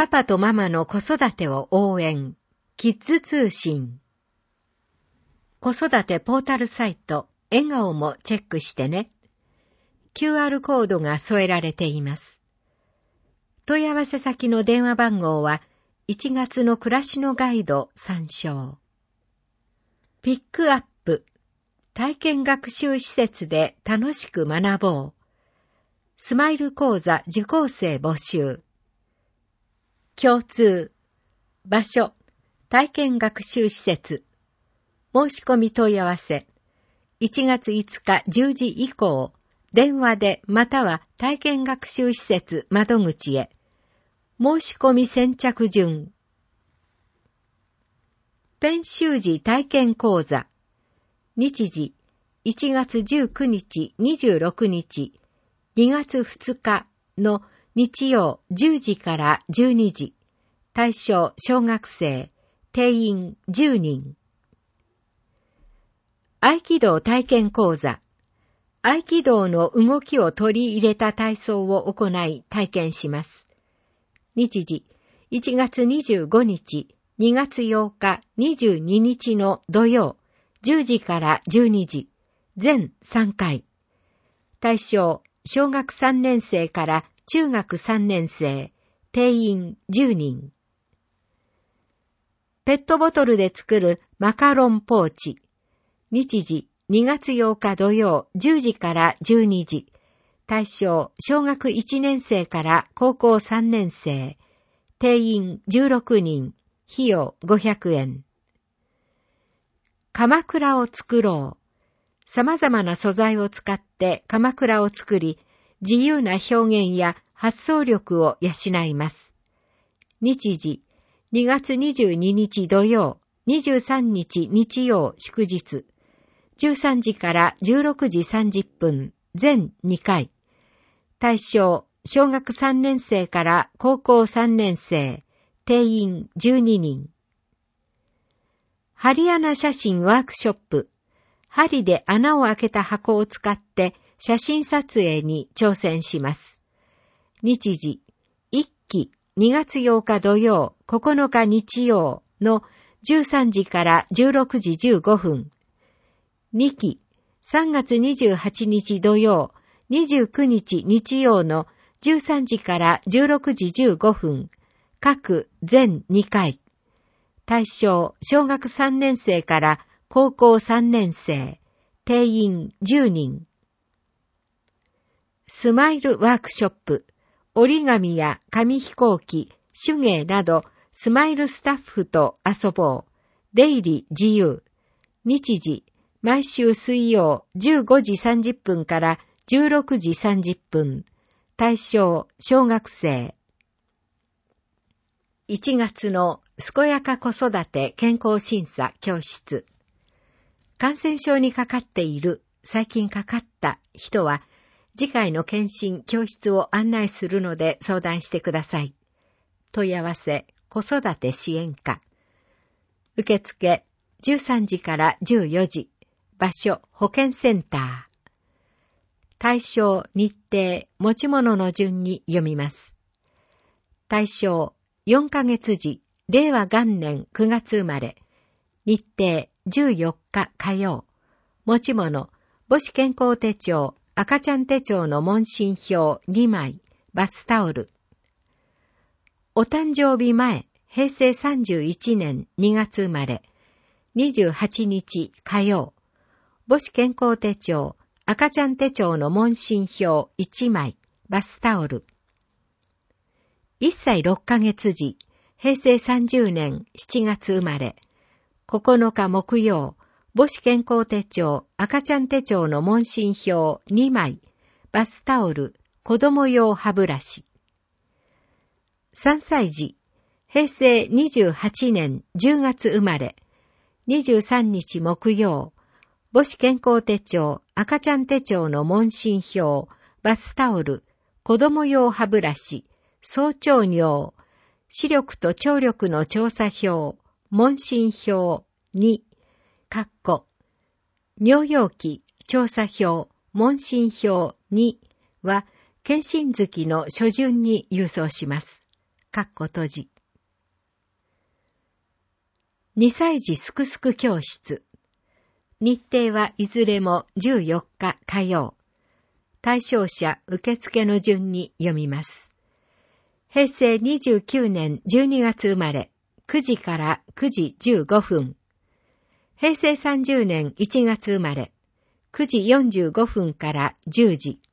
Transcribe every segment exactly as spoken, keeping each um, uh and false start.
パパとママの子育てを応援。キッズ通信。子育てポータルサイト、笑顔もチェックしてね。キューアール コードが添えられています。問い合わせ先の電話番号は、いちがつの暮らしのガイド参照。ピックアップ。体験学習施設で楽しく学ぼう。スマイル講座受講生募集。共通。場所。体験学習施設。申し込み問い合わせ。いちがついつかじゅうじ以降、電話でまたは体験学習施設窓口へ。申し込み先着順。ペン習字体験講座。日時、いちがつじゅうくにち、にじゅうろくにち、にがつふつかの日曜じゅうじからじゅうにじ。対象小学生、定員じゅうにん。合気道体験講座。合気道の動きを取り入れた体操を行い体験します。日時、いちがつにじゅうごにち、にがつようか、にじゅうににちの土曜、じゅうじからじゅうにじ、全さんかい。対象、小学さんねんせいから中学さんねんせい、定員じゅうにん。ペットボトルで作るマカロンポーチ。日時、にがつようか土曜、じゅうじからじゅうにじ。対象、小学いちねんせいから高校さんねんせい。定員じゅうろくにん。費用ごひゃくえん。鎌倉を作ろう。様々な素材を使って鎌倉を作り、自由な表現や発想力を養います。日時、にがつにじゅうににち土曜、にじゅうさんにち日曜祝日。じゅうさんじからじゅうろくじさんじゅっぷん、全にかい。対象、小学さんねんせいから高校さんねんせい、定員じゅうににん。針穴写真ワークショップ。針で穴を開けた箱を使って写真撮影に挑戦します。日時、いっきにがつようか土曜、ここのか日曜のじゅうさんじからじゅうろくじじゅうごふん。にきさんがつにじゅうはちにち土曜、にじゅうくにち日曜のじゅうさんじからじゅうろくじじゅうごふん。各全にかい。対象、小学さんねんせいから高校さんねんせい。定員じゅうにん。スマイルワークショップ。折り紙や紙飛行機、手芸など、スマイルスタッフと遊ぼう。出入り自由。日時、毎週水曜じゅうごじさんじゅっぷんからじゅうろくじさんじゅっぷん。対象、小学生。いちがつの健やか子育て健康審査教室。感染症にかかっている、最近かかった人は、次回の検診教室を案内するので相談してください。問い合わせ、子育て支援課。受付、じゅうさんじからじゅうよじ。場所、保健センター。対象、日程、持ち物の順に読みます。対象、よんかげつじ、れいわがんねんくがつ生まれ。日程、じゅうよっか火曜。持ち物、母子健康手帳、赤ちゃん手帳の問診票にまい、バスタオル。お誕生日前、へいせいさんじゅういちねんにがつ生まれ。にじゅうはちにち火曜。母子健康手帳、赤ちゃん手帳の問診票いちまい、バスタオル。いっさいろっかげつじ、へいせいさんじゅうねんしちがつ生まれ。ここのか木曜、母子健康手帳、赤ちゃん手帳の問診票にまい、バスタオル、子供用歯ブラシ。さんさいじ、へいせいにじゅうはちねんじゅうがつ生まれ。にじゅうさんにち木曜、母子健康手帳、赤ちゃん手帳の問診票、バスタオル、子供用歯ブラシ、総腸尿、視力と聴力の調査票、問診票に、かっこ、尿容器、調査票、問診票には、検診月の初旬に郵送します。 かっこ閉じ。にさい児すくすく教室。日程はいずれもじゅうよっか火曜。対象者受付の順に読みます。へいせいにじゅうきゅうねんじゅうにがつ生まれ、くじからくじじゅうごふん。へいせいさんじゅうねんいちがつ生まれ、くじよんじゅうごふんからじゅうじ。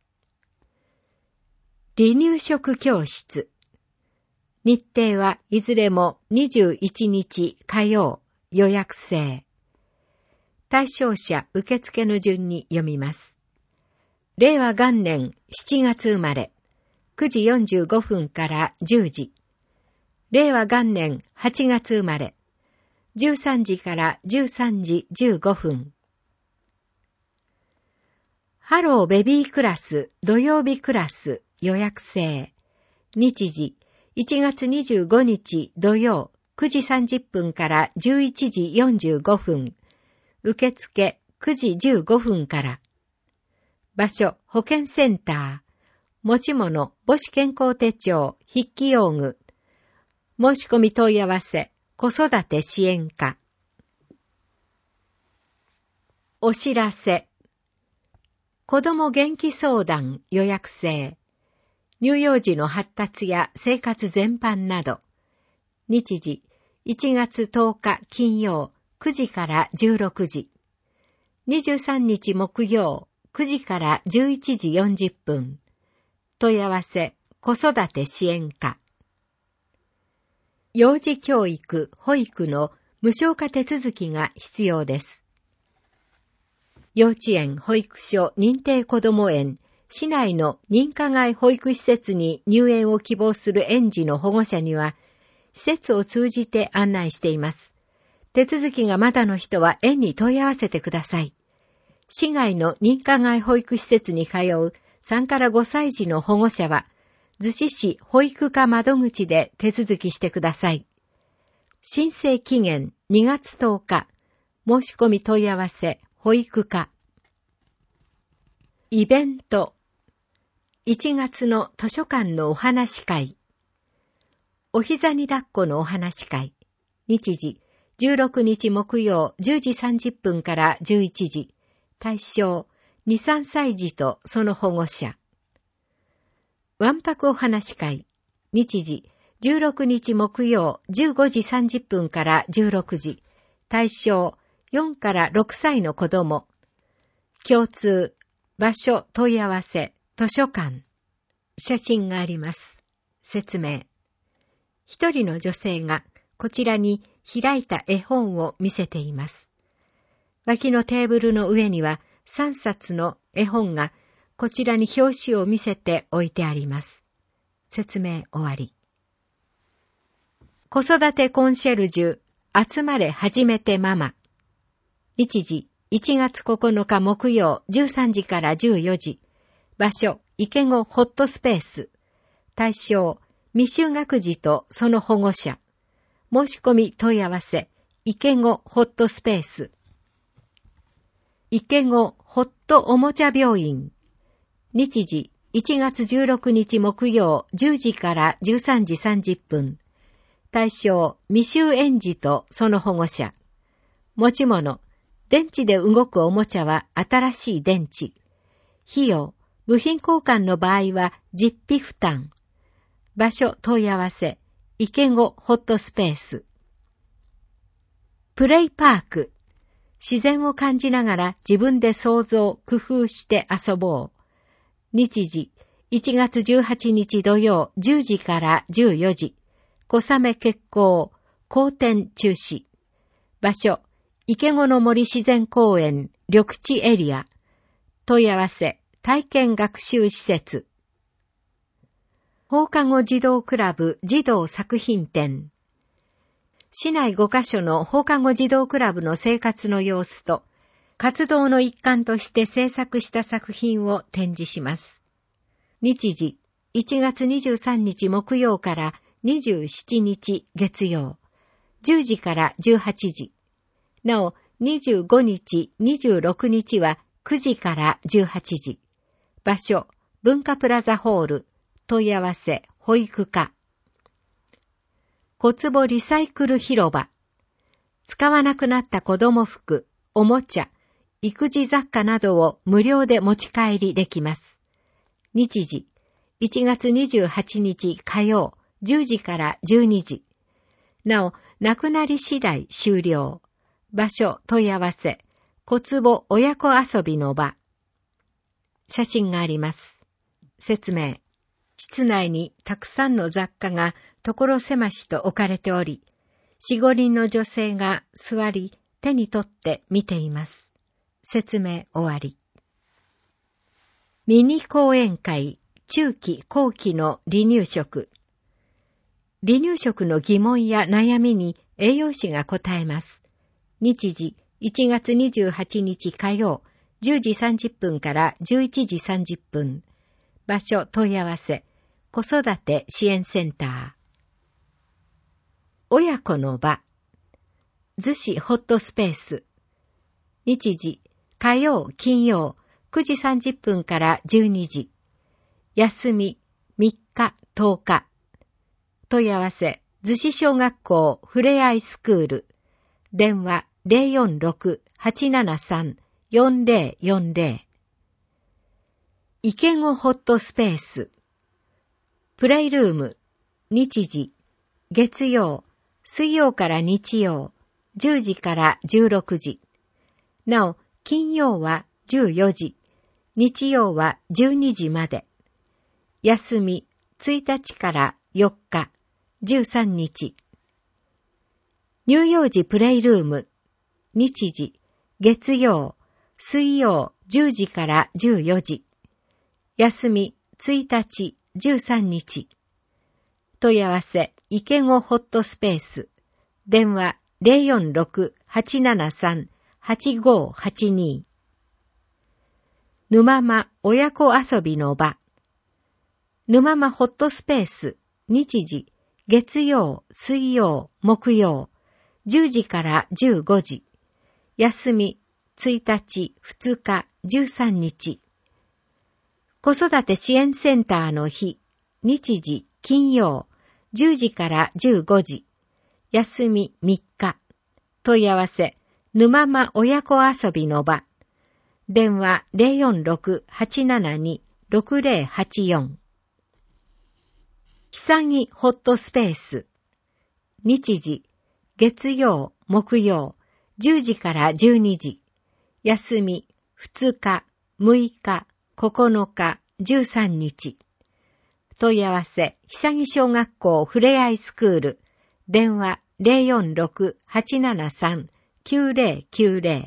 離乳食教室。日程はいずれもにじゅういちにち火曜、予約制。対象者受付の順に読みます。れいわがんねんしちがつ生まれ、くじよんじゅうごふんからじゅうじ。れいわがんねんはちがつ生まれ、じゅうさんじからじゅうさんじじゅうごふん。ハローベビークラス土曜日クラス予約制。日時いちがつにじゅうごにち土曜くじさんじゅっぷんからじゅういちじよんじゅうごふん。受付くじじゅうごふんから。場所保健センター。持ち物母子健康手帳筆記用具。申し込み問い合わせ子育て支援課。お知らせ。子ども元気相談予約制。乳幼児の発達や生活全般など。日時いちがつとおか金曜くじからじゅうろくじ。にじゅうさんにち木曜くじからじゅういちじよんじゅっぷん。問い合わせ子育て支援課。幼児教育・保育の無償化手続きが必要です。幼稚園・保育所認定こども園、市内の認可外保育施設に入園を希望する園児の保護者には、施設を通じて案内しています。手続きがまだの人は園に問い合わせてください。市外の認可外保育施設に通うさんからごさい児の保護者は、逗子市保育課窓口で手続きしてください。申請期限にがつとおか。申し込み問い合わせ保育課。イベント。いちがつの図書館のお話会。お膝に抱っこのお話会。日時じゅうろくにち木曜じゅうじさんじゅっぷんからじゅういちじ。対象に、さんさい児とその保護者。わんぱくお話会。日時じゅうろくにち木曜じゅうごじさんじゅっぷんからじゅうろくじ。対象よんからろくさいの子供。共通、場所問い合わせ、図書館。写真があります。説明。一人の女性がこちらに開いた絵本を見せています。脇のテーブルの上にはさんさつの絵本がこちらに表紙を見せて置いてあります。説明終わり。子育てコンシェルジュ、集まれ初めてママ。日時いちがつここのか木曜じゅうさんじからじゅうよじ。場所、池子ホットスペース。対象、未就学児とその保護者。申し込み問い合わせ、池子ホットスペース。池子ホットおもちゃ病院。日時いちがつじゅうろくにち木曜じゅうじからじゅうさんじさんじゅっぷん。対象、未就園児とその保護者。持ち物、電池で動くおもちゃは新しい電池。費用、部品交換の場合は実費負担。場所問い合わせ、池子ホットスペース。プレイパーク。自然を感じながら自分で創造、工夫して遊ぼう。日時、いちがつじゅうはちにち土曜じゅうじからじゅうよじ。小雨決行、好天中止。場所、池子の森自然公園、緑地エリア。問い合わせ、体験学習施設。放課後児童クラブ児童作品展。市内ごカ所の放課後児童クラブの生活の様子と、活動の一環として制作した作品を展示します。日時、いちがつにじゅうさんにち木曜からにじゅうしちにち月曜、じゅうじからじゅうはちじ。なお、にじゅうごにち、にじゅうろくにちはくじからじゅうはちじ。場所、文化プラザホール。問い合わせ、保育課。 小坪リサイクル広場。使わなくなった子供服、おもちゃ、育児雑貨などを無料で持ち帰りできます。日時、いちがつにじゅうはちにち火曜、じゅうじからじゅうにじ。なお、なくなり次第終了。場所問い合わせ、小坪親子遊びの場。写真があります。説明。室内にたくさんの雑貨が所狭しと置かれており、四五人の女性が座り手に取って見ています。説明終わり。ミニ講演会中期後期の離乳食。離乳食の疑問や悩みに栄養士が答えます。日時いちがつにじゅうはちにち火曜じゅうじさんじゅっぷんからじゅういちじさんじゅっぷん。場所問い合わせ、子育て支援センター。親子の場。逗子ホットスペース。日時、火曜、金曜、くじさんじゅっぷんからじゅうにじ。休み、みっか、とおか。問い合わせ、逗子小学校ふれあいスクール。電話 ゼロよんろく はちななさん よんゼロよんゼロ。池子ホットスペース。プレイルーム。日時、月曜、水曜から日曜、じゅうじからじゅうろくじ。なお、金曜はじゅうよじ、日曜はじゅうにじまで。休み、いちにちからよっか、じゅうさんにち。乳幼児プレイルーム。日時、月曜、水曜じゅうじからじゅうよじ。休み、いちにち、じゅうさんにち。問い合わせ、池子ホットスペース。電話 ゼロよんろく はちななさん はちごはちに。沼間親子遊びの場。沼間ホットスペース。日時、月曜、水曜、木曜。じゅうじからじゅうごじ。休み、いちにち、ふつか、じゅうさんにち。子育て支援センターの日。日時、金曜、じゅうじからじゅうごじ。休みみっか。問い合わせ、沼間親子遊びの場。電話 ゼロよんろく はちななに ろくゼロはちよん。久木ホットスペース。日時、月曜、木曜、じゅうじからじゅうにじ。休み、ふつか、むいか、ここのか、じゅうさんにち。問い合わせ、久木小学校ふれあいスクール。電話 ゼロよんろく はちななさん きゅうゼロきゅうゼロ。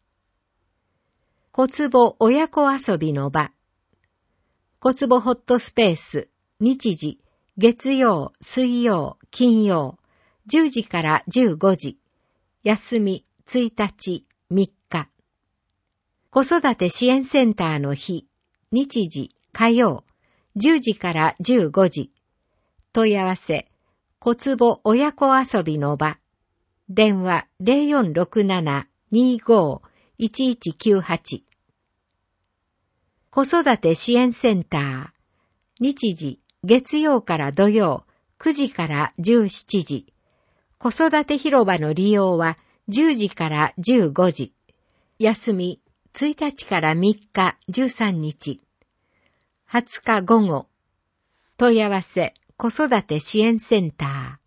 小坪親子遊びの場。小坪ホットスペース。日時、月曜、水曜、金曜。じゅうじからじゅうごじ。休み、いちにち、みっか。子育て支援センターの日。日時、火曜。じゅうじからじゅうごじ。問い合わせ、小坪親子遊びの場。電話 ゼロよんろくなな にご いちいちきゅうはち。子育て支援センター。日時、月曜から土曜、くじからじゅうしちじ。子育て広場の利用はじゅうじからじゅうごじ。休み、いちにちからみっか、じゅうさんにち。はつか午後。問い合わせ、子育て支援センター。